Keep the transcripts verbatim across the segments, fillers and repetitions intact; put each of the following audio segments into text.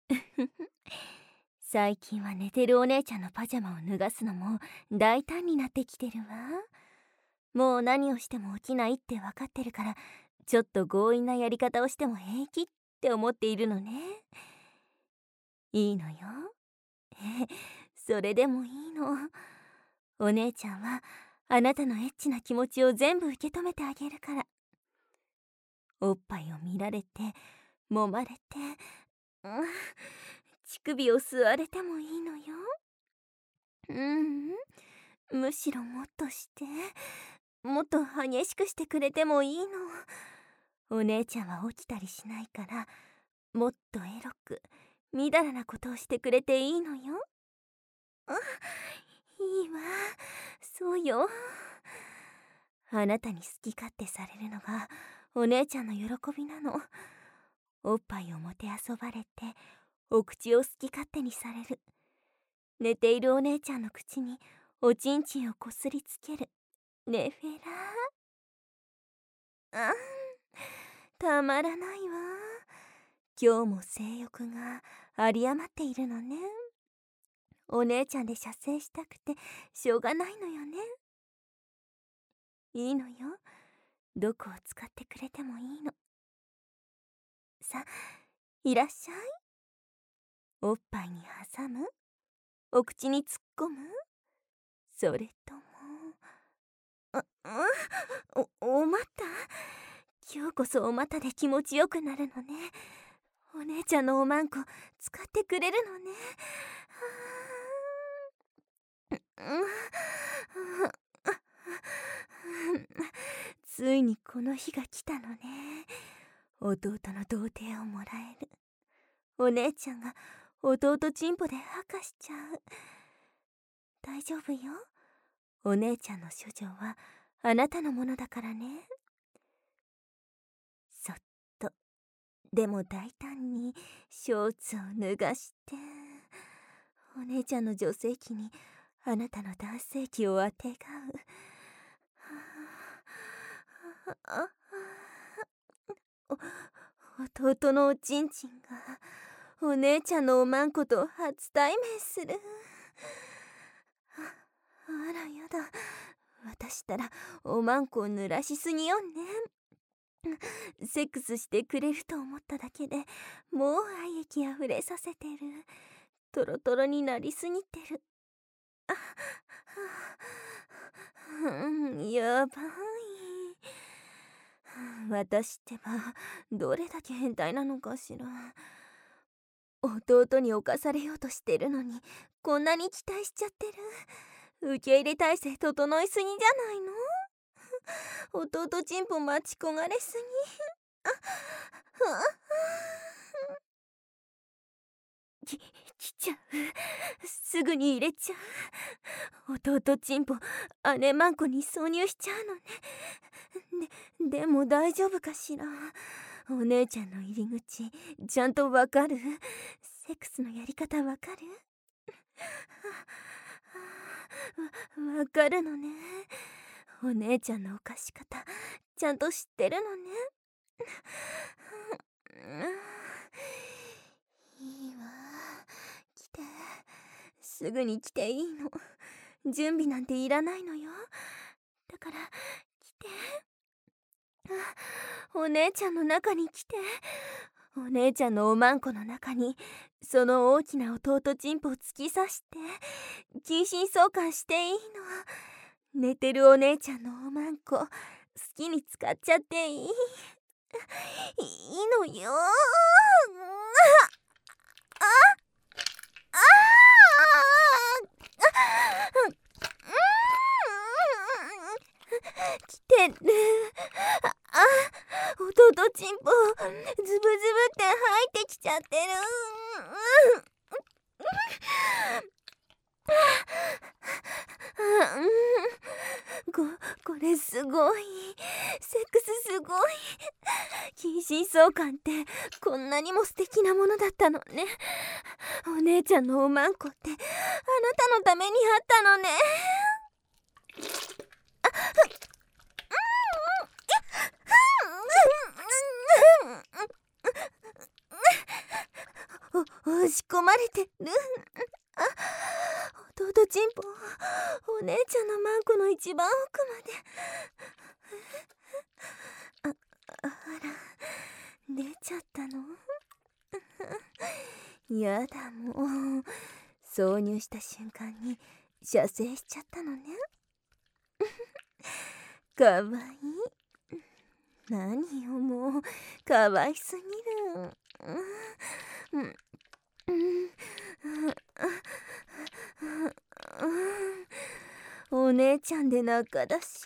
最近は寝てるお姉ちゃんのパジャマを脱がすのも大胆になってきてるわ。もう何をしても起きないって分かってるから、ちょっと強引なやり方をしても平気って思っているのね。いいのよ。それでもいいの。お姉ちゃんはあなたのエッチな気持ちを全部受け止めてあげるから。おっぱいを見られて揉まれて、うん、乳首を吸われてもいいのよ。ううんむしろもっとして、もっと激しくしてくれてもいいの。お姉ちゃんは起きたりしないから、もっとエロくみだらなことをしてくれていいのよ。あ、いいわ、そうよ。あなたに好き勝手されるのがお姉ちゃんの喜びなの。おっぱいをもてあそばれて、お口を好き勝手にされる。寝ているお姉ちゃんの口におちんちんをこすりつける。ねフェラ。あん、たまらないわ。今日も性欲が有り余っているのね。お姉ちゃんで射精したくてしょうがないのよね。いいのよ。どこを使ってくれてもいいの。さ、いらっしゃい。おっぱいに挟む？お口に突っ込む？それとも、あ、あ、お、お股？今日こそお股で気持ちよくなるのね。お姉ちゃんのおまんこ使ってくれるのね。ついにこの日が来たのね。弟の童貞をもらえる。お姉ちゃんが弟チンポで吐かしちゃう。大丈夫よ。お姉ちゃんの処女はあなたのものだからね。そっと、でも大胆にショーツを脱がして、お姉ちゃんの女性器にあなたの男性器をあてがう。お弟のおちんちんがお姉ちゃんのおまんこと初対面する。あ、あらやだ。私ったらおまんこを濡らしすぎよね。セックスしてくれると思っただけでもう愛液あふれさせてる。トロトロになりすぎてる。あ、うん、やばい。私ってばどれだけ変態なのかしら。弟に侵されようとしてるのにこんなに期待しちゃってる。受け入れ体制整いすぎじゃないの？弟チンポ待ち焦がれすぎ。あ、き、来ちゃう。すぐに入れちゃう。弟チンポ姉マンコに挿入しちゃうのね。で、でも大丈夫かしら。お姉ちゃんの入り口ちゃんとわかる？セックスのやり方わかる？わ、わかるのね。お姉ちゃんの犯し方ちゃんと知ってるのね。いいわ、来て、すぐに来ていいの。準備なんていらないのよ。だから来て。あ、お姉ちゃんの中に来て。お姉ちゃんのおまんこの中にその大きな弟チンポを突き刺して近親相関していいの。寝てるお姉ちゃんのおまんこ好きに使っちゃっていい。いいのよ。あ、ああ、来てる。あ、弟チンポズブズブって入ってきちゃってる。こ、これすごい。セックスすごい。近親相関ってこんなにも素敵なものだったのね。お姉ちゃんのおまんこってあなたのためにあったのね。お、 押し込まれてる。あ、弟チンポ、お姉ちゃんのマンコの一番奥まで。あ、あら、出ちゃったの？やだ、もう挿入した瞬間に射精しちゃったのね。かわいい。何よ、もうかわいすぎる。うんうんお姉ちゃんで仲だし、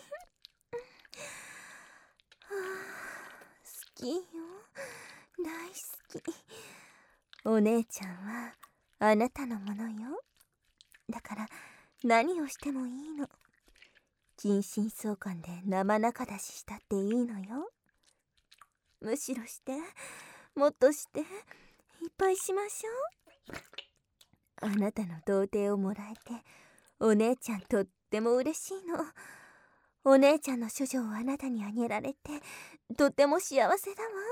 好きよ、大好き。お姉ちゃんはあなたのものよ。だから何をしてもいいの。近親相関で生仲出ししたっていいのよ。むしろして、もっとして、いっぱいしましょう。あなたの童貞をもらえて、お姉ちゃんとっても嬉しいの。お姉ちゃんの処女をあなたにあげられて、とっても幸せだわ。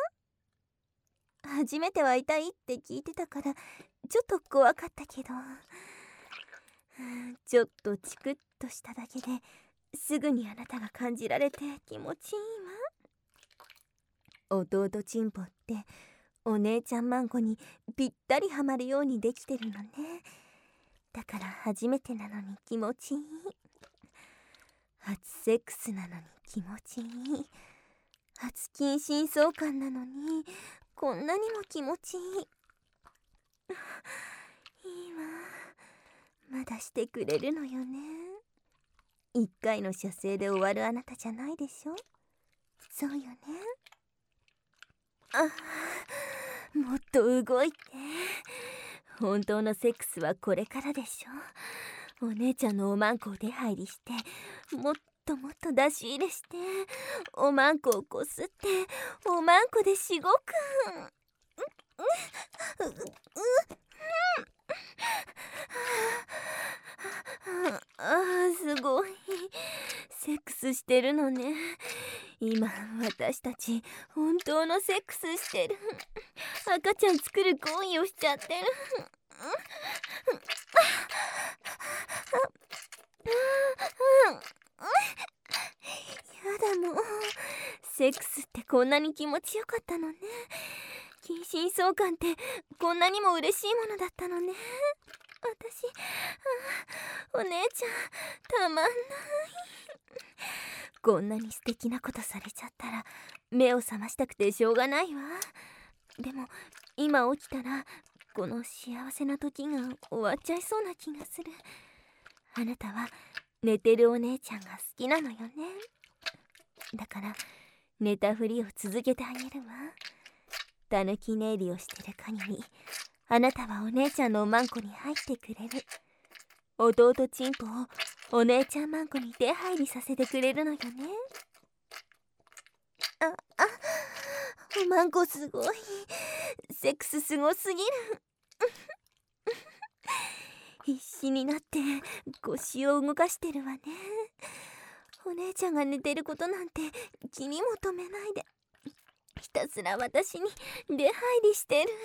初めては痛いって聞いてたから、ちょっと怖かったけど、ちょっとチクッとしただけですぐにあなたが感じられて気持ちいいわ。弟チンポってお姉ちゃんマンコにぴったりはまるようにできてるのね。だから初めてなのに気持ちいい。初セックスなのに気持ちいい。初近親相関なのにこんなにも気持ちいい。いいわ。まだしてくれるのよね。一回の射精で終わるあなたじゃないでしょ。そうよね。あ、もっと動いて。本当のセックスはこれからでしょ。お姉ちゃんのおまんこを出入りして、もっともっと出し入れして、おまんこをこすって、おまんこでしごく。う、う、う、ああ、すごい。セックスしてるのね。今私たち本当のセックスしてる。赤ちゃん作る行為をしちゃってる。やだ、もうセックスってこんなに気持ちよかったのね。近親相関ってこんなにも嬉しいものだったのね。私、お姉ちゃんたまんない。こんなに素敵なことされちゃったら目を覚ましたくてしょうがないわ。でも今起きたらこの幸せな時が終わっちゃいそうな気がする。あなたは寝てるお姉ちゃんが好きなのよね。だから寝たふりを続けてあげるわ。たぬき寝入りをしてる限りあなたはお姉ちゃんのおまんこに入ってくれる。弟チンポをお姉ちゃんマンコに出入りさせてくれるのよね。あ、あ、おまんこすごい。セックスすごすぎる。必死になって腰を動かしてるわね。お姉ちゃんが寝てることなんて気にも留めないで、ひたすら私に出入りしてる。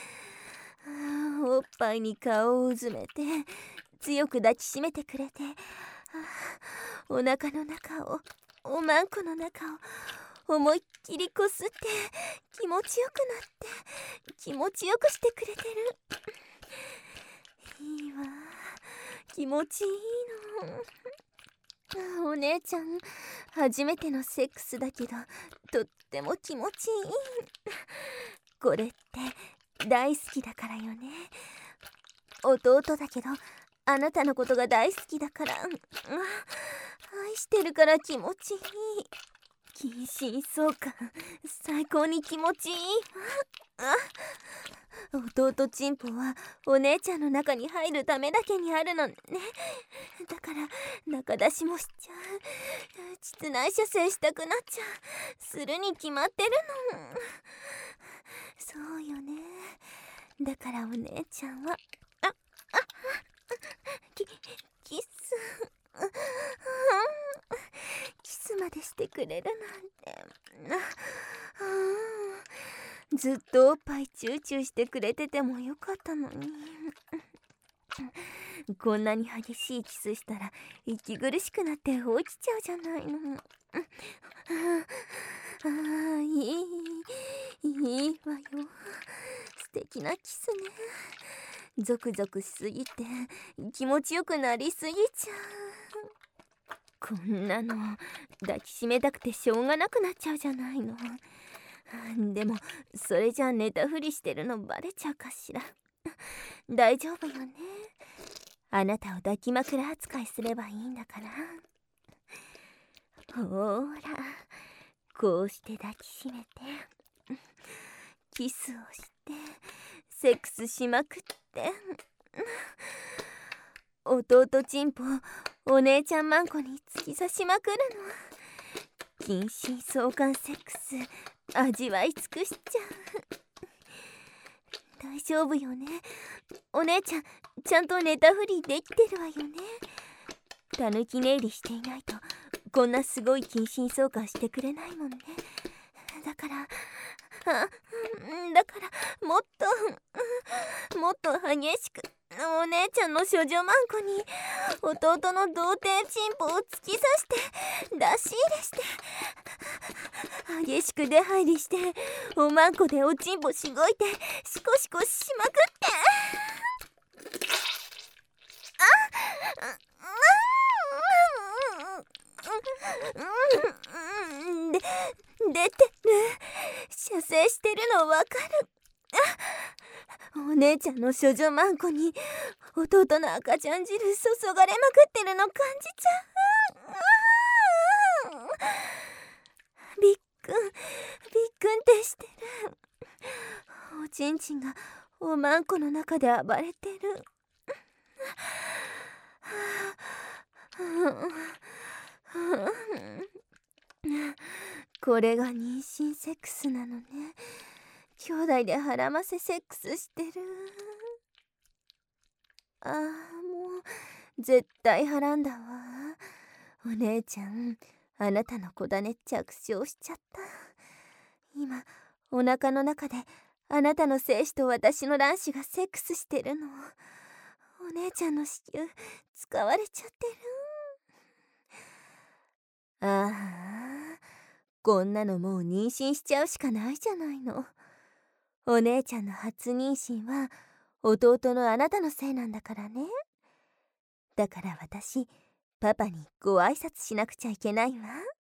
おっぱいに顔をうずめて強く抱きしめてくれて、お腹の中を、おまんこの中を思いっきりこすって気持ちよくなって気持ちよくしてくれてる。いいわ、気持ちいいの。お姉ちゃん初めてのセックスだけどとっても気持ちいい。これって大好きだからよね。弟だけどあなたのことが大好きだから、愛してるから気持ちいい。近親相関最高に気持ちいいわ。弟チンポはお姉ちゃんの中に入るためだけにあるのね。だから中出しもしちゃう。膣内射精したくなっちゃう。するに決まってるの。そうよね。だからお姉ちゃんはああキキスキスまでしてくれるなんて。 ずっとおっぱいチューチューしてくれててもよかったのに。こんなに激しいキスしたら息苦しくなって落ちちゃうじゃないの。ああ、いいいいわよ。素敵なキスね。ゾクゾクしすぎて気持ちよくなりすぎちゃう。こんなの抱きしめたくてしょうがなくなっちゃうじゃないの。でもそれじゃ寝たふりしてるのバレちゃうかしら。大丈夫よね。あなたを抱き枕扱いすればいいんだから。ほーら、こうして抱きしめてキスをしてセックスしまくって弟チンポお姉ちゃんマンコに突き刺しまくるの。近親相関セックス味わい尽くしちゃう。大丈夫よね。お姉ちゃんちゃんと寝たふりできてるわよね。たぬき寝入りしていないとこんなすごい近親相関してくれないもんね。だからあだからもっともっと激しくお姉ちゃんの処女マンコに弟の童貞チンポを突き刺して出し入れして激しく出入りしておまんこでおちんぽしごいてシコシコしまくってで出てる。射精してるのわかる。お姉ちゃんの処女マンコに弟の赤ちゃん汁注がれまくってるの感じちゃう。びっくんびっくんってしてる。おちんちんがおまんこの中で暴れてる。これが妊娠セックスなのね。兄弟で腹ませセックスしてる。ああ、もう絶対はらんだわ。お姉ちゃんあなたの子種着床しちゃった。今お腹の中であなたの精子と私の卵子がセックスしてるの。お姉ちゃんの子宮使われちゃってる。ああ、こんなのもう妊娠しちゃうしかないじゃないの。お姉ちゃんの初妊娠は弟のあなたのせいなんだからね。だから私パパにご挨拶しなくちゃいけないわ。